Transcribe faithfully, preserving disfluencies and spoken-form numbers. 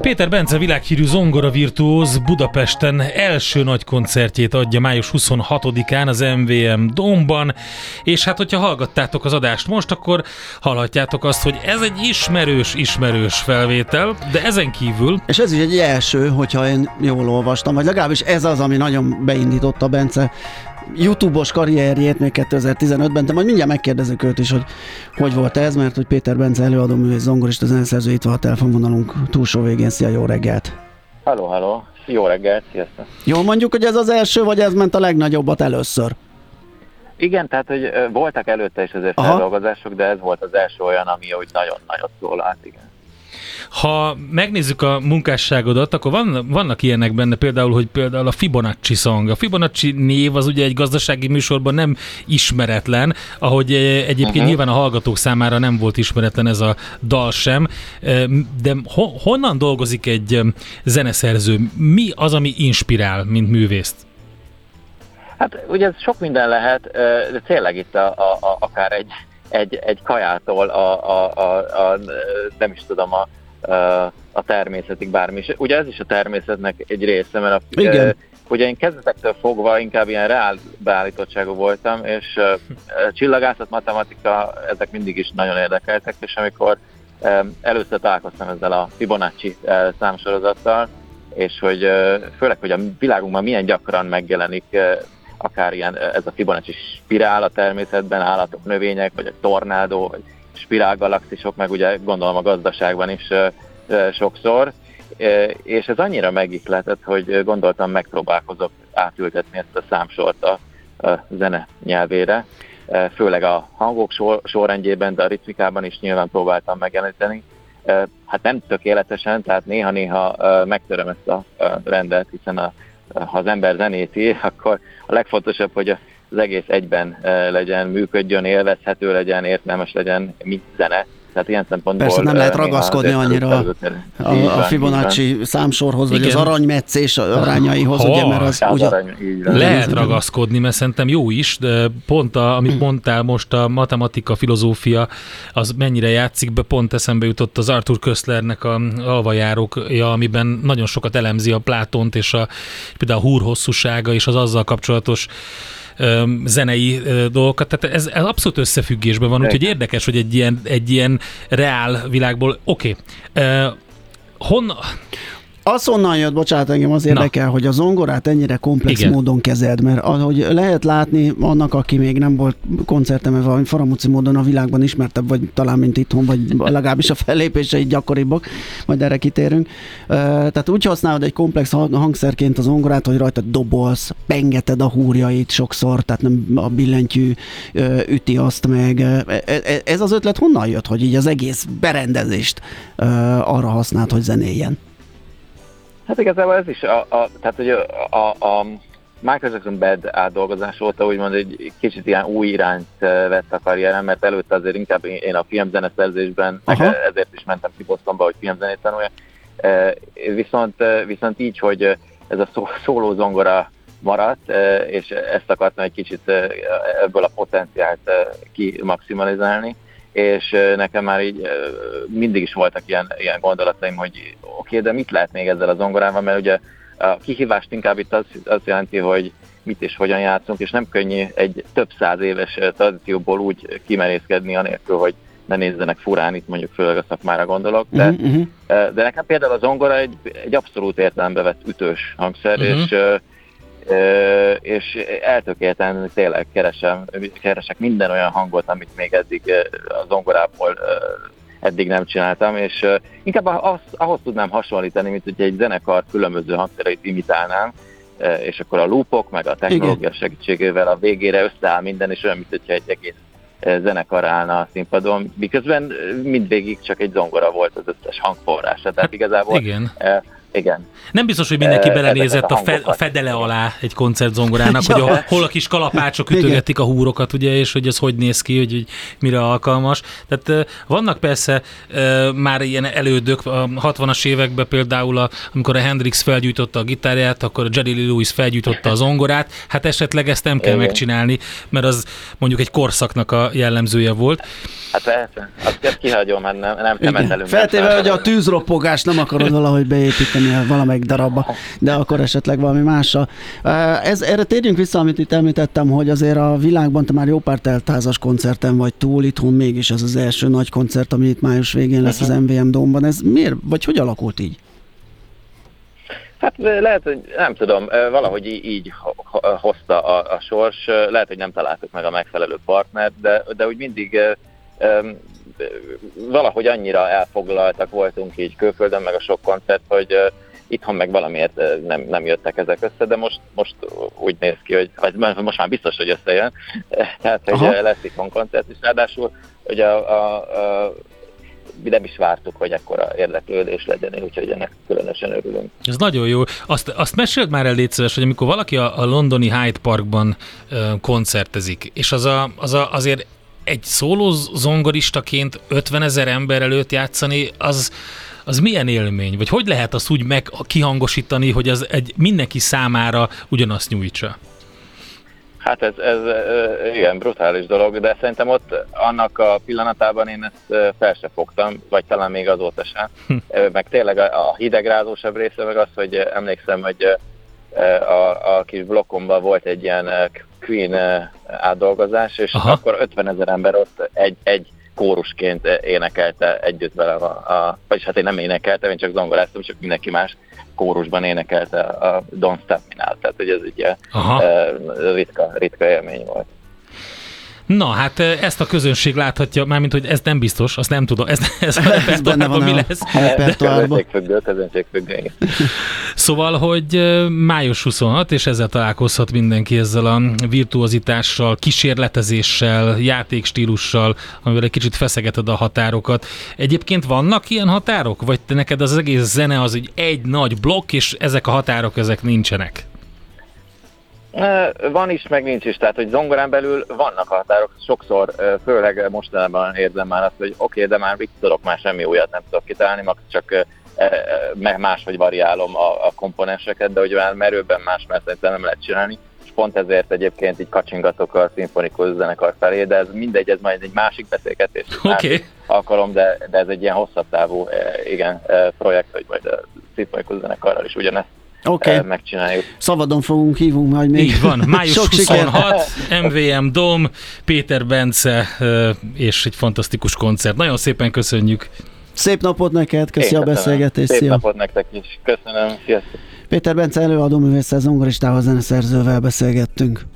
Péter Bence világhírű zongoravirtuóz Budapesten első nagy koncertjét adja május huszonhatodikán az em vé em Dome-ban, és hát hogyha hallgattátok az adást most, akkor hallhatjátok azt, hogy ez egy ismerős-ismerős felvétel, de ezen kívül... És ez is egy első, hogyha én jól olvastam, vagy legalábbis ez az, ami nagyon beindította Bence YouTube-os karrierjét még kétezer-tizenötben, de majd mindjárt megkérdezzük őt is, hogy hogy volt ez, mert hogy Péter Bence előadó művész, zongorista, zeneszerző itt van a telefonvonalunk túlsó végén. Szia, jó reggelt! Halló, halló! Jó reggelt, sziasztok! Jól mondjuk, hogy ez az első, vagy ez ment a legnagyobbat először? Igen, tehát, hogy voltak előtte is azért feldolgozások, de ez volt az első olyan, ami úgy nagyon nagyot szól át, igen. Ha megnézzük a munkásságodat, akkor van, vannak ilyenek benne, például, hogy például a Fibonacci Song. A Fibonacci név az ugye egy gazdasági műsorban nem ismeretlen, ahogy egyébként uh-huh. nyilván a hallgatók számára nem volt ismeretlen ez a dal sem, de ho- honnan dolgozik egy zeneszerző? Mi az, ami inspirál, mint művészt? Hát ugye ez sok minden lehet, de tényleg itt a, a, a, akár egy, egy, egy kajától a, a, a, a nem is tudom, a a természetig bármi is. Ugye ez is a természetnek egy része, mert a, uh, ugye én kezdetektől fogva inkább ilyen reál beállítottságú voltam, és uh, csillagászat, matematika, ezek mindig is nagyon érdekeltek, és amikor uh, először találkoztam ezzel a Fibonacci uh, számsorozattal, és hogy uh, főleg, hogy a világunkban milyen gyakran megjelenik uh, akár ilyen, ez a Fibonacci spirál a természetben, állatok, növények, vagy a tornádó, vagy spirálgalaxisok, meg ugye gondolom a gazdaságban is uh, uh, sokszor, uh, és ez annyira megihletett, hogy gondoltam, megpróbálkozok átültetni ezt a számsort a, a zene nyelvére, uh, főleg a hangok sor, sorrendjében, de a ritmikában is nyilván próbáltam megjeleníteni. Uh, hát nem tökéletesen, tehát néha-néha uh, megtöröm ezt a uh, rendet, hiszen a, ha az ember zenét ír, akkor a legfontosabb, hogy a az egész egyben legyen, működjön, élvezhető legyen, értelmes legyen, mint zene. Tehát ilyen szempontból... Persze nem lehet ragaszkodni annyira a, a, a Fibonacci számsorhoz, vagy igen. Az aranymetszés arányaihoz, ha, ugye, mert az... az ugye, arany, lehet ragaszkodni, mert szerintem jó is, de pont a, amit mondtál most, a matematika, filozófia, az mennyire játszik be, pont eszembe jutott az Arthur Koestlernek a Alvajárókja, amiben nagyon sokat elemzi a Plátont, és a, például a húr hosszúsága, és az azzal kapcsolatos zenei dolgokat, tehát ez, ez abszolút összefüggésben van, úgyhogy érdekes, hogy egy ilyen, egy ilyen reál világból, oké, okay. uh, honnan... Az honnan jött, bocsánat, engem az érdekel, Na. hogy a zongorát ennyire komplex Igen. módon kezeld, mert ahogy lehet látni annak, aki még nem volt koncertem, valami faramúci módon a világban ismertebb, vagy talán mint itthon, vagy legalábbis a fellépései gyakoribbak, majd erre kitérünk. Tehát úgy használod egy komplex hangszerként a zongorát, hogy rajta dobolsz, pengeted a húrjait sokszor, tehát nem a billentyű üti azt meg. Ez az ötlet honnan jött, hogy így az egész berendezést arra használd, hogy zenéljen? Hát igazából ez is, a, a, tehát hogy a, a, a Michael Jackson Bad átdolgozás óta úgymond egy kicsit ilyen új irányt vett a karrierem, mert előtte azért inkább én a filmzeneszerzésben, ezért is mentem ki Bostonba, hogy filmzenét tanuljak. Viszont, viszont így, hogy ez a szó, szóló zongora maradt, és ezt akartam egy kicsit ebből a potenciált kimaximalizálni, és nekem már így mindig is voltak ilyen, ilyen gondolataim, hogy oké, okay, de mit lehet még ezzel a zongorával, mert ugye a kihívást inkább itt az, az jelenti, hogy mit és hogyan játszunk, és nem könnyű egy több száz éves tradícióból úgy kimerészkedni anélkül, hogy ne nézzenek furán, itt mondjuk főleg a szakmára gondolok, de, uh-huh. de nekem például a zongora egy, egy abszolút értelembe vett ütős hangszer, uh-huh. és Uh, és eltökélten tényleg keresem, keresek minden olyan hangot, amit még eddig uh, a zongorából uh, eddig nem csináltam, és uh, inkább ahhoz, ahhoz tudnám hasonlítani, mint hogy egy zenekar különböző hangszereit imitálnám, uh, és akkor a loopok, meg a technológia Igen. segítségével a végére összeáll minden, és olyan, mint hogyha egy egész uh, zenekar állna a színpadon, miközben mindvégig csak egy zongora volt az összes hangforrása, tehát igazából... Igen. Uh, Igen. Nem biztos, hogy mindenki belenézett a, fe, a fedele alá egy koncertzongorának, hogy a, hol a kis kalapácsok ütögetik a húrokat, ugye, és hogy ez hogy néz ki, hogy, hogy mire alkalmas. Tehát vannak persze már ilyen elődök, a hatvanas években például, a, amikor a Hendrix felgyújtotta a gitárját, akkor a Jerry Lee Lewis felgyújtotta a zongorát, hát esetleg ezt nem kell Igen. megcsinálni, mert az mondjuk egy korszaknak a jellemzője volt. Hát persze, azt kihagyom, mert nem, nem temetelünk. Feltéve, hogy a tűzroppogást nem akarod valahogy beépíteni valamelyik darabba, de akkor esetleg valami mással. Ez, erre térjünk vissza, amit itt említettem, hogy azért a világban te már jó pár teltházas koncerten vagy túl, itthon mégis ez az első nagy koncert, ami itt május végén lesz az em vé em Dome-ban. Ez miért, vagy hogy alakult így? Hát lehet, hogy nem tudom, valahogy így hozta a, a sors, lehet, hogy nem találtuk meg a megfelelő partnert, de, de úgy mindig um, valahogy annyira elfoglaltak voltunk így külföldön, meg a sok koncert, hogy uh, itthon meg valamiért uh, nem, nem jöttek ezek össze, de most, most úgy néz ki, hogy vagy most már biztos, hogy összejön, tehát hogy Aha. lesz itthon koncert is, ráadásul, hogy a, a, a nem is vártuk, hogy ekkora érdeklődés legyen, úgyhogy ennek különösen örülünk. Ez nagyon jó. Azt, azt meséld már el, légy szíves, hogy amikor valaki a, a londoni Hyde Parkban uh, koncertezik, és az, a, az a, azért egy szóló zongoristaként ötvenezer ember előtt játszani, az, az milyen élmény? Vagy hogy lehet azt úgy meg kihangosítani, hogy az egy mindenki számára ugyanazt nyújtsa? Hát ez, ez igen, brutális dolog, de szerintem ott annak a pillanatában én ezt fel se fogtam, vagy talán még azóta sem. Hm. Meg tényleg a hidegrázósabb része meg az, hogy emlékszem, hogy a, a kis blokkomban volt egy ilyen Queen átdolgozás, és Aha. akkor ötvenezer ember ott egy, egy kórusként énekelte együtt velem, a, a, vagyis hát én nem énekeltem, én csak zongoráztam, csak mindenki más kórusban énekelte a Don't Stop Me Now, tehát hogy ez egy ritka, ritka élmény volt. Na, hát ezt a közönség láthatja, mármint, hogy ez nem biztos, azt nem tudom, ez, ez a repertoárban mi lesz. Közönségfüggő, közönségfüggő. Szóval, hogy május huszonhatodika, és ezzel találkozhat mindenki, ezzel a virtuozitással, kísérletezéssel, játékstílussal, amivel egy kicsit feszegeted a határokat. Egyébként vannak ilyen határok? Vagy te neked az egész zene az egy nagy blokk, és ezek a határok, ezek nincsenek? Van is, meg nincs is, tehát hogy zongorán belül vannak határok, sokszor, főleg mostanában érzem már azt, hogy oké, okay, de már mit tudok, már semmi újat nem tudok kitalálni, max csak máshogy variálom a, a komponenseket, de hogy már merőbben más, mert szerintem nem lehet csinálni, és pont ezért egyébként így kacsingatok a szimfonikus zenekar felé, de ez mindegy, ez majd egy másik beszélgetés, okay. másik alkalom, de, de ez egy ilyen hosszabb távú igen, projekt, hogy majd a szimfonikus zenekarral is ugyanezt Okay. megcsináljuk. Szabadon fogunk, hívunk majd még. Így van, május huszonhatodika, em vé em Dome, Péter Bence, és egy fantasztikus koncert. Nagyon szépen köszönjük. Szép napot neked, köszi a beszélgetést. Szép Szia. napot nektek is. Köszönöm, sziasztok. Péter Bence előadó művésszel, zongoristával, zeneszerzővel beszélgettünk.